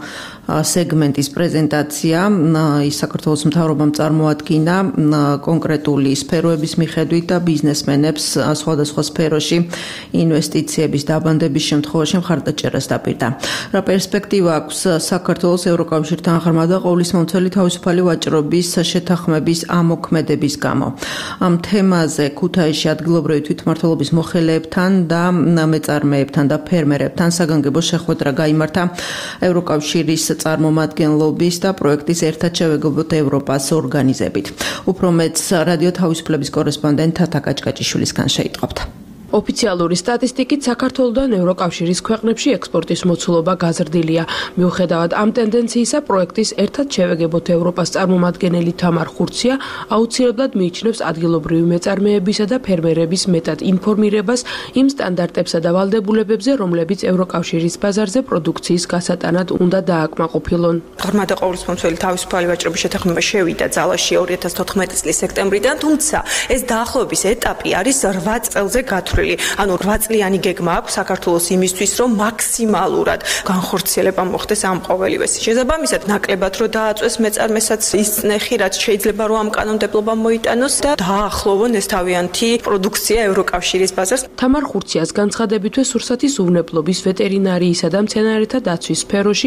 სეგმენტის პრეზენტაცია. ის საქართველოს მთავრობამ წარმოადგინა კონკრეტული სფეროების მიხედვით და ბიზნესმენებს სხვადასხვა სფეროში ინვესტიციების დაბანდების შემთხვევაში მხარდაჭერას დაპირდა. რა პერსპექტივა აქვს საქართველოს ევროკავშირთან ღრმა და ყოვლისმომცველი თავისუფალი ვაჭრობის შეთანხმების ამოქმედების გამო. ამ თემაზე ქუთაისში ადგილობრივი თვითმმართველობის მოხელეებთან და მეწარმეებთან და ფერმერებთან საგანგებო შეხვედრა გაიმართა ევროკავშირის წარმომადგენლობის და პროექტის ერთად შევეგებოთ ევროპას ორგანიზებით. უფრო მეტს რადიო თავისუფლების კორესპონდენტ თათა კაჭკაჭიშვილისგან შეიტყობთ. ოფიციალური სტატისტიკით საქართველოსთან ევროკავშირის ქვეყნებში ექსპორტის მოცულობა გაზრდილია. მიუხედავად ამ ტენდენციისა, პროექტის ერთად შევეგებოთ ევროპას წარმომადგენელი თამარ ხურცია აუცილებლად მიიჩნევს ადგილობრივი მეწარმეებისა და ფერმერების მეტად ინფორმირებას იმ სტანდარტებსა და ვალდებულებებზე, რომლებიც ევროკავშირის ბაზარზე პროდუქციის გასატანად უნდა დააკმაყოფილონ. ღრმა და ყოვლისმომცველი თავისუფალი ვაჭრობის შეთანხმება შევიდა ძალაში 2014 წლის სექტემბრიდან, თუმცა ეს დაახლოების ეტაპი არის 8 წელზე გათვლილი. ანუ 8 წლიანი გეგმა აქვს საქართველოს იმისთვის, რომ მაქსიმალურად განხორციელება მოხდეს ამ ყოველივეს. შესაბამისად, ნაკლებად რომ დააწვეს მეწარმესაც ის წნეხი, რაც შეიძლება რომ ამ კანონმდებლობამ მოიტანოს და დაახლოვონ ეს თავიანთი პროდუქცია ევროკავშირის ბაზარს. თამარ ხურციას განცხადებითვე სურსათის უვნებლობის, ვეტერინარიისა და მცენარეთა დაცვის სფეროში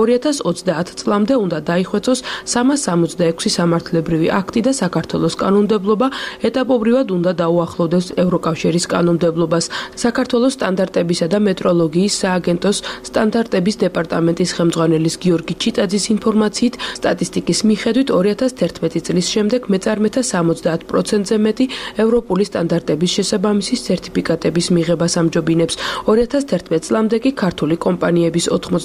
2030 წლამდე უნდა დაიხვეწოს 366 სამართლებრივი აქტი და საქართველოს კანონმდებლობა ეტაპობრივად უნდა დაუახლოვდეს ევროკავშირის კანონმდებლობას. თანამდებობას. საქართველოს სტანდარტებისა და მეტროლოგიის სააგენტოს სტანდარტების დეპარტამენტის ხელმძღვანელის გიორგი ჩიტაძის ინფორმაციით, სტატისტიკის მიხედვით 2011 წლის შემდეგ მეწარმეთა 70%-ზე მეტი ევროპული სტანდარტების შესაბამისი სერტიფიკატების მიღებას ამჯობინებს. 2011 წლამდე კი ქართული კომპანიების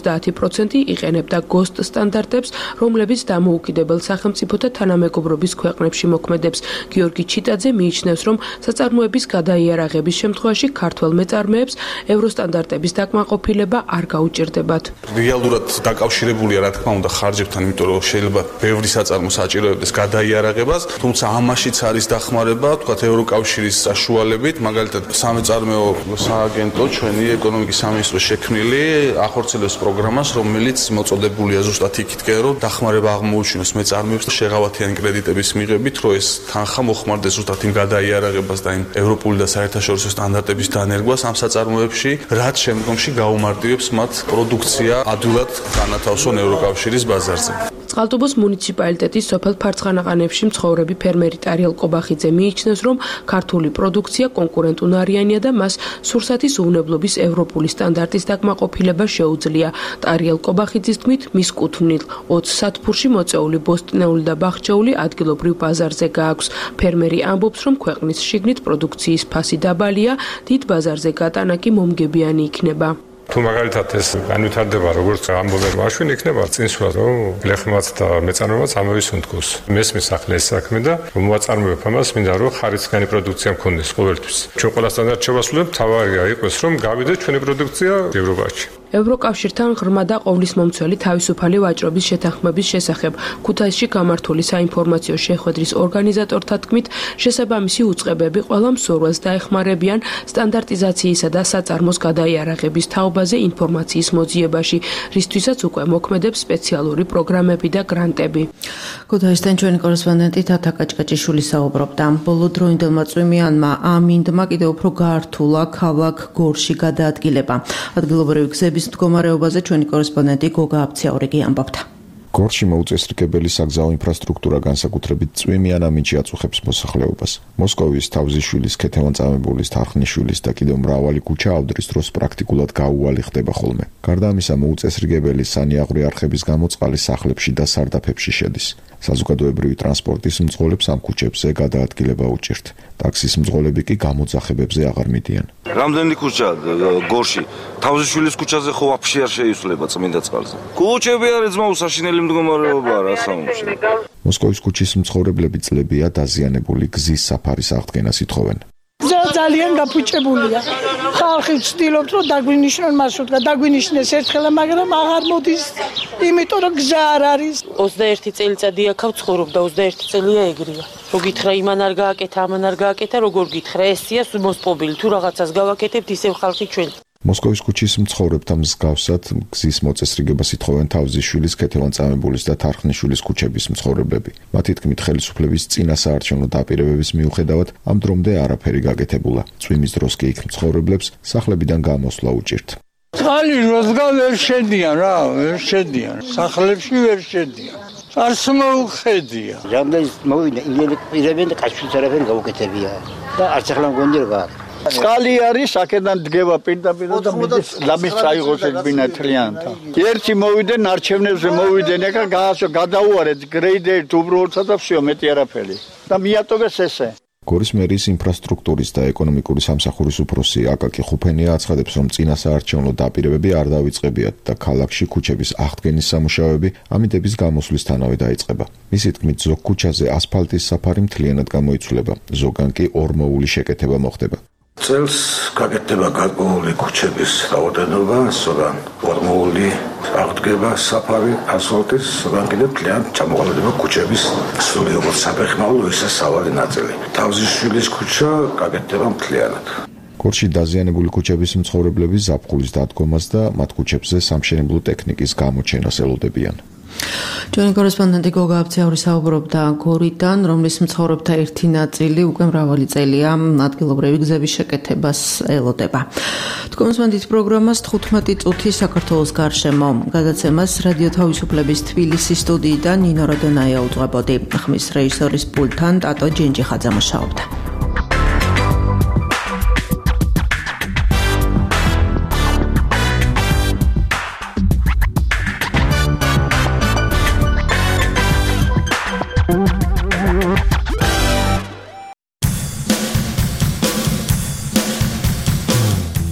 90% იყენებდა GOST სტანდარტებს, რომლებიც დამოუკიდებელ სახელმწიფოთა თანამეგობრობის ქვეყნებში მოქმედებს. გიორგი ჩიტაძე მიიჩნევს, რომ საწარმოების გადაიარაღების შემთხვევაში ქართველ მეწარმეებს ევროსტანდარტების დაკმაყოფილება არ გაუჭირდებათ. რეალურად დაკავშირებულია, რა თქმა უნდა, ხარჯებთან, იმიტომ რომ შეიძლება ბევრი საწარმო საჭიროებდეს გადაიარაღებას, თუმცა ამაშიც არის დახმარება, თქვათ ევროკავშირის საშუალებით, მაგალითად სამეწარმეო სააგენტო ჩვენი ეკონომიკის სამინისტროს შექმნილი ახორციელებს პროგრამას, რომელიც მოწოდებულია ზუსტად იქითკენ, რომ დახმარება აღმოუჩინოს მეწარმეებს შეღავათიანი კრედიტების მიღებით, რომ ეს თანხა მოხმარდეს ზუსტად იმ გადაიარაღებას და იმ ევროპული და საერთაშორისო სტანდარტების დანერგვას ამ საწარმოებში, რაც შემდგომში გაუმარტივებს მათ პროდუქცია ადვილად განათავსონ ევროკავშირის ბაზარზე. წყალტუბოს მუნიციპალიტეტის სოფელ ფარცხანაყანებში მცხოვრები ფერმერი ტარიელ კობახიძე მიიჩნევს, რომ ქართული პროდუქცია კონკურენტუნარიანია და მას სურსათის უვნებლობის ევროპული სტანდარტის დაკმაყოფილება შეუძლია. ტარიელ კობახიძის თქმით, მის კუთვნილ 20 სათფურში მოწეული ბოსტნეული და ბახჩეული ადგილობრივ ბაზარზე გააქვს. ფერმერი ამბობს, რომ ქვეყნის შიგნით პროდუქციის ფასი დაბალია, დიდ ბაზარზე გატანა კი მომგებიანი იქნება. თუ მაგალითად ეს განვითარდება როგორც ამბობენ მაშინ იქნება წინსვლა რომ ლეხმაც და მეწარმეებაც ამოვის უნდკოს მესმის ახლა ეს საქმე და მოაწარმოებ ამას მინდა რომ ხარისხიანი პროდუქცია მქონდეს ყოველთვის ჩვენ ყველა სტანდარტ შევასრულებთ თავარია იყოს რომ გავიდეს ჩვენი პროდუქცია ევროპაში ევროკავშირთან ღრმა და ყოვლისმომცველი თავისუფალი ვაჭრობის შეთანხმების შესახებ ქუთაისში გამართული საინფორმაციო შეხვედრის ორგანიზატორთა თქმით, შესაბამისი უწყებები ყველა მსურველს დაეხმარებიან სტანდარტიზაციისა და საწარმოს გადაიარაღების თაობაზე ინფორმაციის მოძიებაში, რისთვისაც უკვე მოქმედებს სპეციალური პროგრამები და გრანტები. ქუთაისთან ჩვენი კორესპონდენტი თათა კაჭკაჭიშვილი საუბრობდა. ბოლო დროინდელმა წვიმიანმა ამინდმა კიდევ უფრო გაართულა ქალაქ გორში გადაადგილება. ადგილობრივი გზების მდგომარეობაზე ჩვენი კორესპონდენტი გოგა აფციაურიგი ამბობდა. გორში მოუწესრიგებელი საგზაო ინფრასტრუქტურა განსაკუთრებით წვიმიან ამინდში აწუხებს მოსახლეობას. მოსკოვის თავზიშვილის, ქეთევან-წამებულის, თარხნიშვილის და კიდევ მრავალი ქუჩა ავდრის დროს პრაქტიკულად გაუვალი ხდება ხოლმე. გარდა ამისა, მოუწესრიგებელი სანიაღვრე არხების გამო წყალი სახლებში და სარდაფებში შედის. საზოგადოებრივი ტრანსპორტის მძღოლებს ამ ქუჩებზე გადაადგილება უჭირთ. ტაქსის მძღოლები კი გამოძახებებზე აღარ მიდიან. რამდენი ქუჩა გორში? თავზიშვილის ქუჩაზე ხო ვაფშე არ შეიცვლება წმინდა წყალზე. ქუჩები არის ძმაო საშინელი მდგომარეობაა რა სამში. მოსკოვის ქუჩის მცხოვრებლები წლებია დაზიანებული გზის საფარის აღდგენას ითხოვენ. ძალიან გაფუჭებულია. ხალხი ცდილობს რომ დაგვინიშნონ მარშრუტი, დაგვინიშნეს ერთხელ, მაგრამ აღარ მოდის, იმიტომ რომ გზა არ არის. 21 წელიწადი აქ ვცხოვრობ და 21 წელია ეგრეა. რო გითხრა იმან არ გააკეთა, ამან არ გააკეთა, როგორ გითხრა, ესია მოსპობილი, თუ რაღაცას გავაკეთებთ, ისევ ხალხი ჩვენ. მოსკოვის ქუჩის მცხოვრებთა მსგავსად გზის მოწესრიგებას ითხოვენ თავზიშვილის, ქეთევან-წამებულის და თარხნიშვილის ქუჩების მცხოვრებლები. მათი თქმით, ხელისუფლების წინა საარჩევნო დაპირებების მიუხედავად ამ დრომდე არაფერი გაკეთებულა. წვიმის დროს კი იქ მცხოვრებლებს სახლებიდან გამოსვლა უჭირთ. წყალი როზგან ვერ შედიან რა, ვერ შედიან. სახლებში ვერ შედიან. არც მოუხედია. რამდენი მოვიდა, ირებენ და კაცშიც არაფერი გაუკეთებია. და არც ახლა მგონი რა გააკეთა. წყალი არის, აქედან დგება პირდაპირ და ლამის წაიღოს ეს ბინათლიანთა. ერთი მოვიდნენ არჩევნებზე მოვიდნენ, ეხლა გადაუარეთ გრეიდერით უბრალოდ და всё მეტი არაფერი. და მიატოვეს ესე. გორის მერის ინფრასტრუქტურის და ეკონომიკური სამსახურის უფროსი აკაკი ხუფენია აცხადებს, რომ წინა საარჩევნო დაპირებები არ დავიწყებიათ და ქალაქში ქუჩების აღდგენის სამუშაოები ამინდების გამოსვლისთანავე დაიწყება. მისი თქმით, ზოგ ქუჩაზე ასფალტის საფარი მთლიანად გამოიცვლება, ზოგან კი ორმოული შეკეთება მოხდება. წელს გაკეთდება გარკვეული ქუჩების რაოდენობა, ზოგან ორმოული აღდგება საფარი ასფალტის, ზოგან კიდევ მთლიანად ჩამოყალიბდება ქუჩების სრული როგორც საფეხმავლო, ისე სავალი ნაწილი. თავზიშვილის ქუჩა გაკეთდება მთლიანად. გორში დაზიანებული ქუჩების მცხოვრებლები ზაფხულის დადგომას და მათ ქუჩებზე სამშენებლო ტექნიკის გამოჩენას ელოდებიან. ჩვენი კორესპონდენტი გოგა აფციაური საუბრობდა გორიდან, რომლის მცხოვრებთა ერთი ნაწილი უკვე მრავალი წელია ადგილობრივი გზების შეკეთებას ელოდება. თქვენს პროგრამას 15 წუთი საქართველოს გარშემო გადაცემას რადიო თავისუფლების თბილისის სტუდიიდან ნინო როდონაია უძღვებოდი. ხმის რეჟისორის პულტთან ტატო ჯენჯიხაძე მუშაობდა.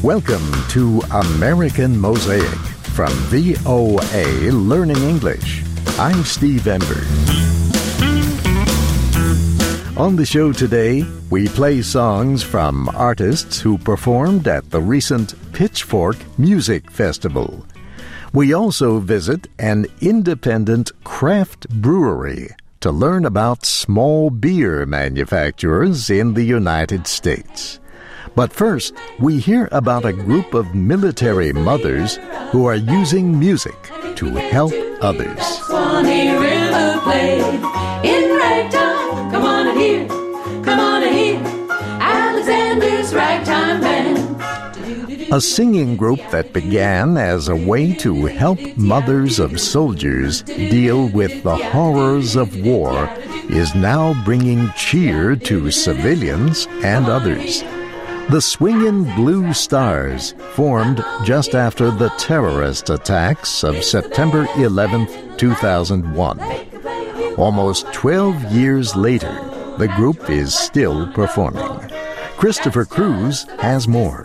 Welcome to American Mosaic from VOA Learning English. I'm Steve Ember. On the show today, we play songs from artists who performed at the recent Pitchfork Music Festival. We also visit an independent craft brewery to learn about small beer manufacturers in the United States. But first, we hear about a group of military mothers who are using music to help others. Swanee River played in ragtime. Come on and hear, come on and hear Alexander's Ragtime Band. A singing group that began as a way to help mothers of soldiers deal with the horrors of war is now bringing cheer to civilians and others. The Swingin' Blue Stars formed just after the terrorist attacks of September 11, 2001. Almost 12 years later, the group is still performing. Christopher Cruz has more.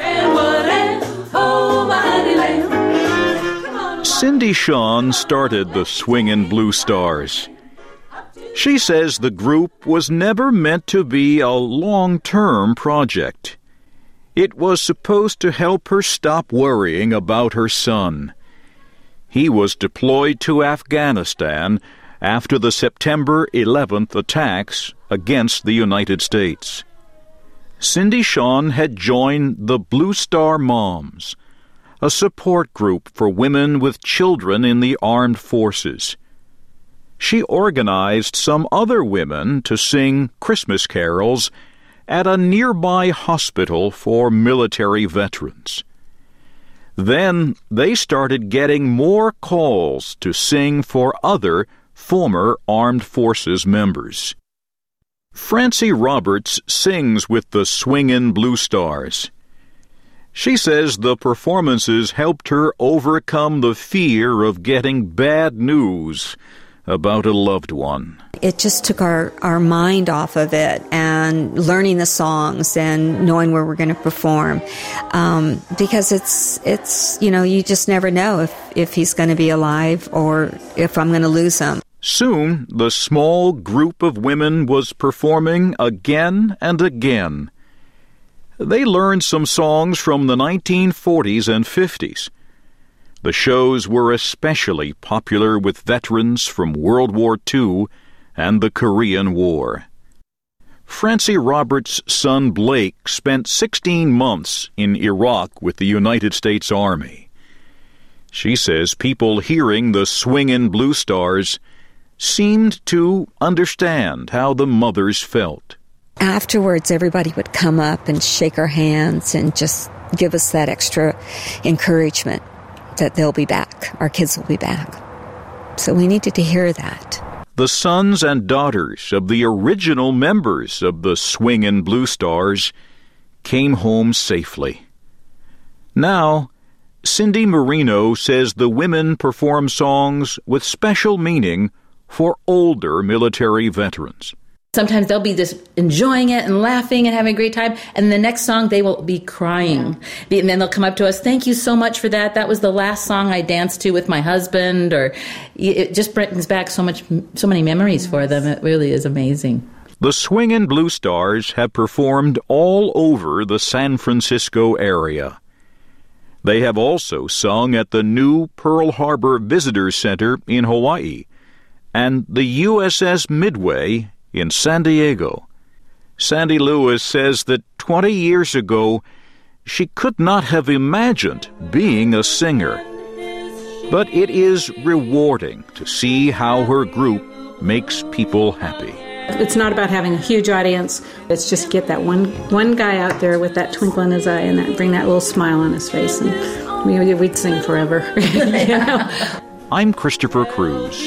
Cindy Shawn started the Swingin' Blue Stars. She says the group was never meant to be a long-term project. It was supposed to help her stop worrying about her son. He was deployed to Afghanistan after the September 11th attacks against the United States. Cindy Shawn had joined the Blue Star Moms, a support group for women with children in the armed forces. She organized some other women to sing Christmas carols at a nearby hospital for military veterans. Then they started getting more calls to sing for other former armed forces members. Francie Roberts sings with the Swingin' Blue Stars. She says the performances helped her overcome the fear of getting bad news about a loved one. It just took our mind off of it and learning the songs and knowing where we're going to perform. Because it's you just never know if he's going to be alive or if I'm going to lose him. Soon, the small group of women was performing again and again. They learned some songs from the 1940s and 50s. The shows were especially popular with veterans from World War II and the Korean War. Francie Roberts' son Blake spent 16 months in Iraq with the United States Army. She says people hearing the Swingin' Blue Stars seemed to understand how the mothers felt. Afterwards, everybody would come up and shake our hands and just give us that extra encouragement that they'll be back. Our kids will be back. So we needed to hear that. The sons and daughters of the original members of the Swingin' Blue Stars came home safely. Now, Cindy Marino says the women perform songs with special meaning for older military veterans. Sometimes they'll be just enjoying it and laughing and having a great time, and the next song they will be crying. And then they'll come up to us, "Thank you so much for that. That was the last song I danced to with my husband," or it just brings back so many memories for them. It really is amazing. The Swingin' Blue Stars have performed all over the San Francisco area. They have also sung at the new Pearl Harbor Visitor Center in Hawaii and the USS Midway in San Diego. Sandy Lewis says that 20 years ago, she could not have imagined being a singer. But it is rewarding to see how her group makes people happy. It's not about having a huge audience. It's just get that one guy out there with that twinkle in his eye and bring that little smile on his face, and we'd sing forever. I'm Christopher Cruz.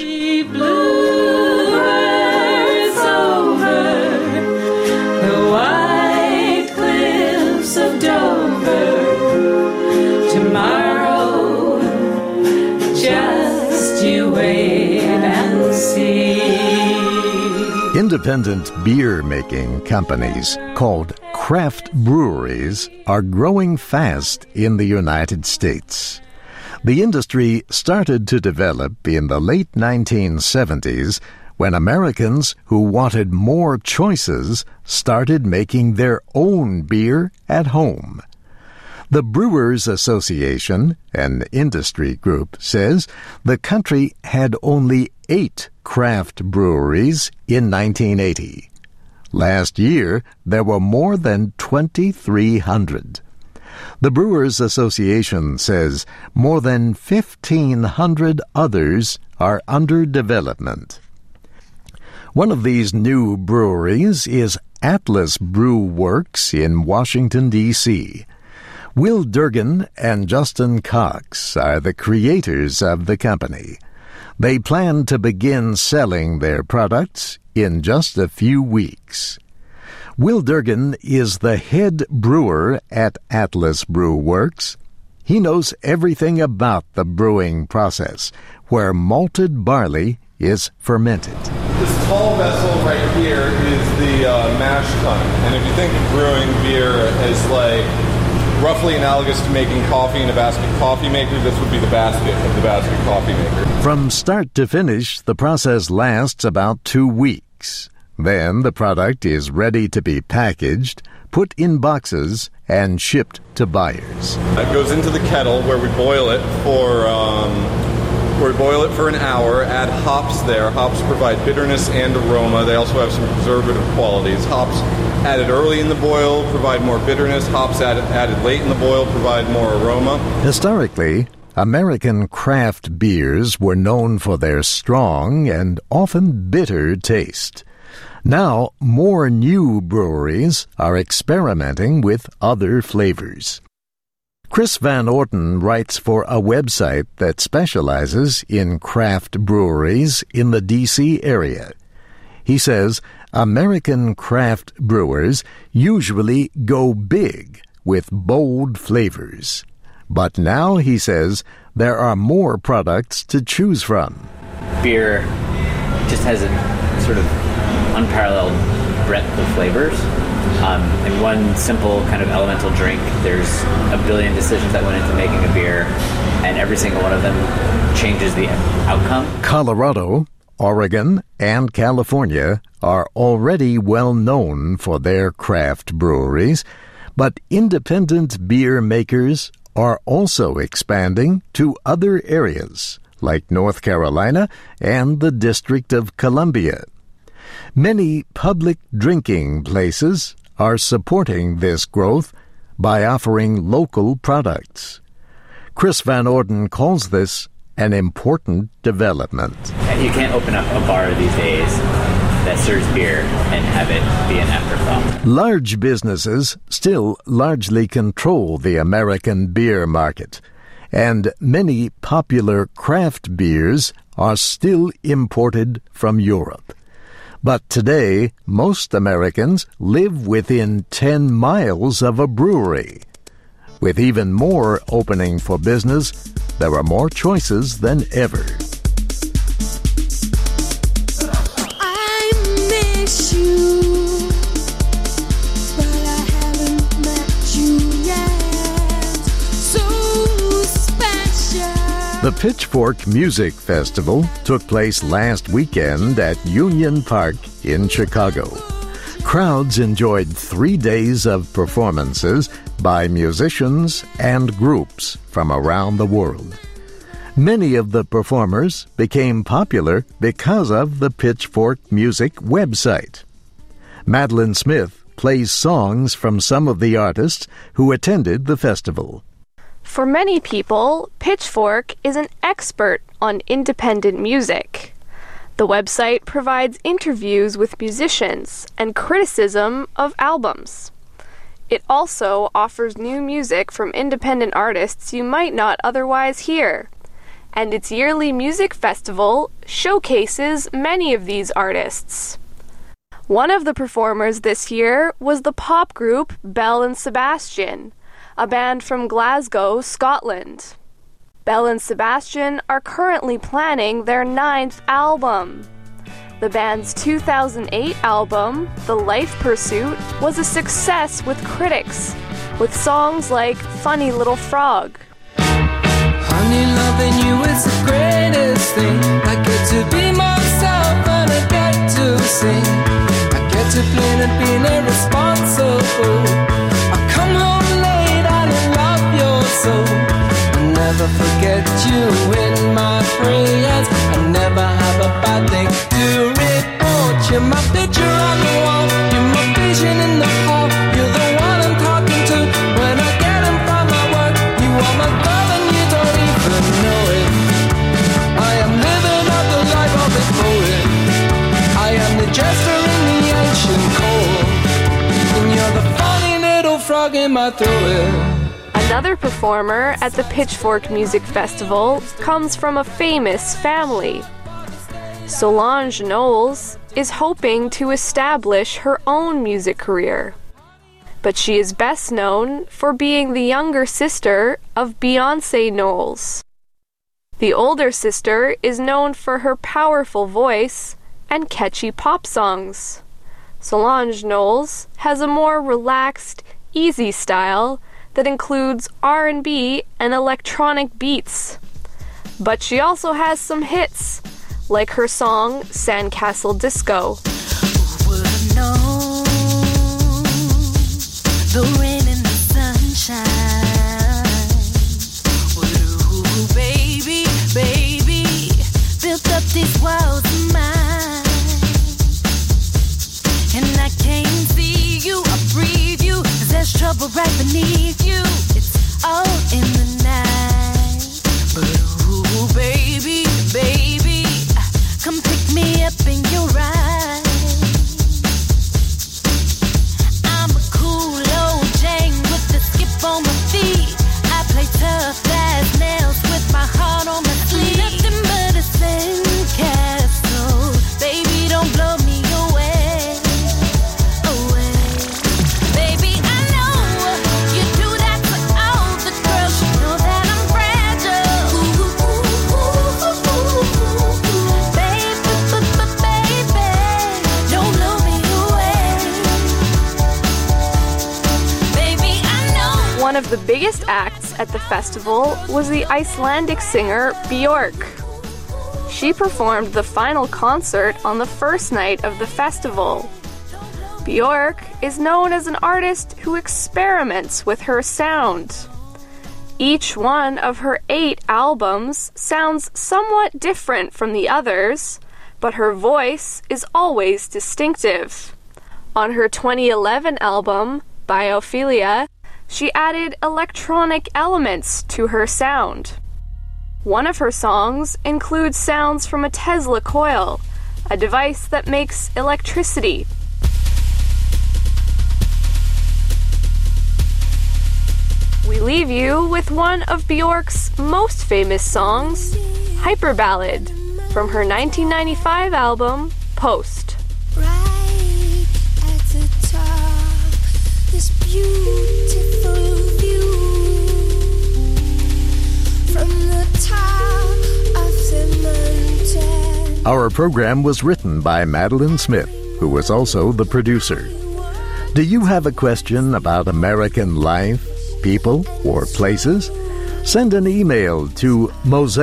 Independent beer-making companies called craft breweries are growing fast in the United States. The industry started to develop in the late 1970s when Americans who wanted more choices started making their own beer at home. The Brewers Association, an industry group, says the country had only 8 craft breweries in 1980. Last year, there were more than 2,300. The Brewers Association says more than 1,500 others are under development. One of these new breweries is Atlas Brew Works in Washington, D.C. Will Durgan and Justin Cox are the creators of the company. They plan to begin selling their products in just a few weeks. Will Durgan is the head brewer at Atlas Brew Works. He knows everything about the brewing process, where malted barley is fermented. This tall vessel right here is the mash tun. And if you think of brewing beer as like roughly analogous to making coffee in a basket coffee maker, this would be the basket of the basket coffee maker. From start to finish, the process lasts about 2 weeks. Then the product is ready to be packaged, put in boxes, and shipped to buyers. It goes into the kettle where we boil it for an hour, add hops there. Hops provide bitterness and aroma. They also have some preservative qualities. Hops added early in the boil provide more bitterness. Hops added late in the boil provide more aroma. Historically, American craft beers were known for their strong and often bitter taste. Now, more new breweries are experimenting with other flavors. Chris Van Orten writes for a website that specializes in craft breweries in the D.C. area. He says American craft brewers usually go big with bold flavors. But now, he says, there are more products to choose from. Beer just has a sort of unparalleled breadth of flavors. In one simple kind of elemental drink, there's a billion decisions that went into making a beer, and every single one of them changes the outcome. Colorado, Oregon, and California are already well known for their craft breweries, but independent beer makers are also expanding to other areas, like North Carolina and the District of Columbia. Many public drinking places are supporting this growth by offering local products. Chris Van Orten calls this an important development. You can't open up a bar these days that serves beer and have it be an afterthought. Large businesses still largely control the American beer market, and many popular craft beers are still imported from Europe. But today, most Americans live within 10 miles of a brewery. With even more opening for business, there are more choices than ever. I miss you, but I haven't met you yet. So special. The Pitchfork Music Festival took place last weekend at Union Park in Chicago. Crowds enjoyed 3 days of performances by musicians and groups from around the world. Many of the performers became popular because of the Pitchfork Music website. Madeline Smith plays songs from some of the artists who attended the festival. For many people, Pitchfork is an expert on independent music. The website provides interviews with musicians and criticism of albums. It also offers new music from independent artists you might not otherwise hear. And its yearly music festival showcases many of these artists. One of the performers this year was the pop group Belle and Sebastian, a band from Glasgow, Scotland. Belle and Sebastian are currently planning their 9th album. The band's 2008 album, The Life Pursuit, was a success with critics, with songs like Funny Little Frog. Honey, loving you is the greatest thing. I get to be myself and I get to sing. I get to play and being irresponsible. I come home late and I love your soul. I never forget you in my prayers. I never have a bad thing to report. You're my picture on the wall. You're my vision in the hall. You're the one I'm talking to when I get in from my work. You are my girl and you don't even know it. I am living out the life of a poet. I am the jester in the ancient cold. And you're the funny little frog in my throat. Another performer at the Pitchfork Music Festival comes from a famous family. Solange Knowles is hoping to establish her own music career. But she is best known for being the younger sister of Beyoncé Knowles. The older sister is known for her powerful voice and catchy pop songs. Solange Knowles has a more relaxed, easy style that includes R&B and electronic beats. But she also has some hits, like her song Sandcastle Disco. The rain and the sunshine. Ooh, baby, baby, built up these walls of mine. And I can't see you, I breathe you. There's trouble right beneath you. It's all in the night. But ooh, baby, baby, come pick me up in your ride. I'm a cool old Jane with the skip on my feet. I play tough as nails with my heart on my sleeve. Nothing but a sandcastle. Baby, don't blow me away. Baby, I know you do that to all the girls. You know that I'm fragile. Baby, don't blow me away. Baby, I know. One of the biggest acts at the festival was the Icelandic singer Björk. She performed the final concert on the first night of the festival. Björk is known as an artist who experiments with her sound. Each one of her 8 albums sounds somewhat different from the others, but her voice is always distinctive. On her 2011 album, Biophilia, she added electronic elements to her sound. One of her songs includes sounds from a Tesla coil, a device that makes electricity. We leave you with one of Björk's most famous songs, Hyper Ballad, from her 1995 album, Post. Right at the top, this beautiful view from the top of the mountain. Our program was written by Madeline Smith, who was also the producer. Do you have a question about American life, people, or places? Send an email to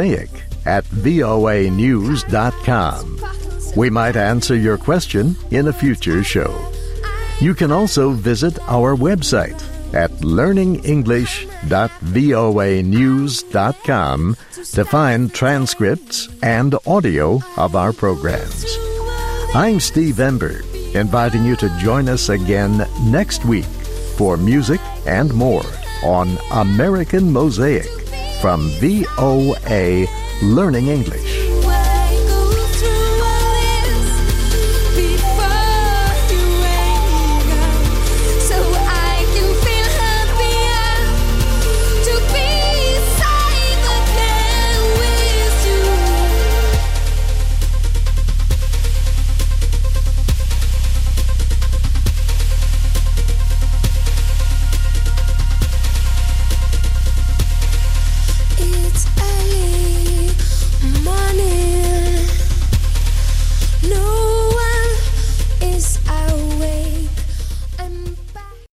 mosaic@voanews.com. We might answer your question in a future show. You can also visit our website at learningenglish.voanews.com to find transcripts and audio of our programs. I'm Steve Ember, inviting you to join us again next week for music and more on American Mosaic from VOA Learning English.